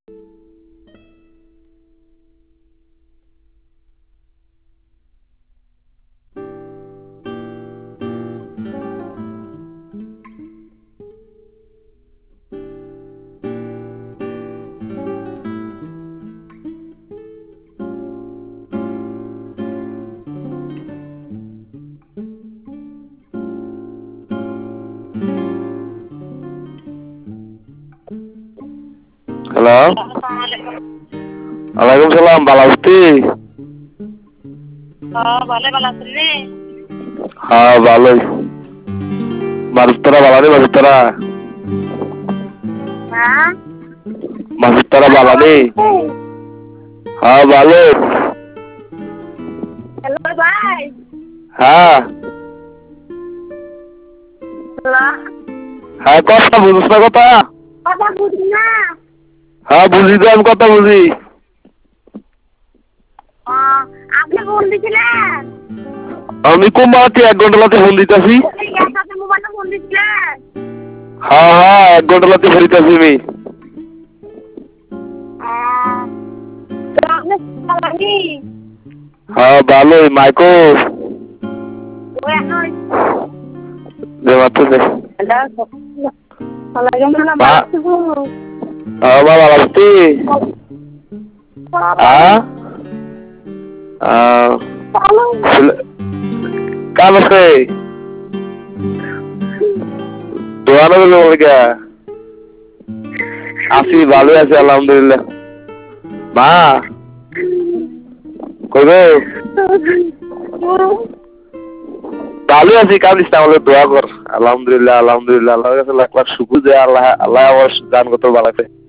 Hello, ওয়ালাইকুম সালাম। ভালো আছিস? হ্যাঁ ভালোই। মাসুদ তোরা ভালো নেই? মাসুদ তোরা ভালো নেই? হ্যাঁ ভালো। হ্যালো ভাই। হ্যাঁ হ্যালো, হ্যাঁ, কথা বুঝিস না? কথা কথা বুঝি না। হ্যাঁ বুঝি তো, আমি কথা বুঝি। আপনি ফোন দিছিলেন? আমি কুম্বাতে 1 ঘন্টা লাতে ফোন দিতেছি। একসাথে মোবাইলে ফোন দিছিলেন? হ্যাঁ হ্যাঁ, 1 ঘন্টা লাতে ফোন দিতেছি আমি। তো আপনি চালানি? হ্যাঁ ভালোই। মাইকো ওই এখন দে মাত্র দে। ওয়ালাইকুম সালাম, মা ভালো আছিস? হ্যাঁ মা, ভালো আছিস? হ্যাঁ কাম আছে দোয়ানো বলে কে আছি, ভালোই আছি আলহামদুলিল্লাহ। মা কই গো? ভালোই আছি, কান্দিস না, আমাদের দোয়া কর। আলহামদুলিল্লাহ আলহামদুলিল্লাহ, আল্লাহর কাছে লাখ লাখ শুকুর যে আল্লাহ আল্লাহ আমার গান কত ভালো আছে।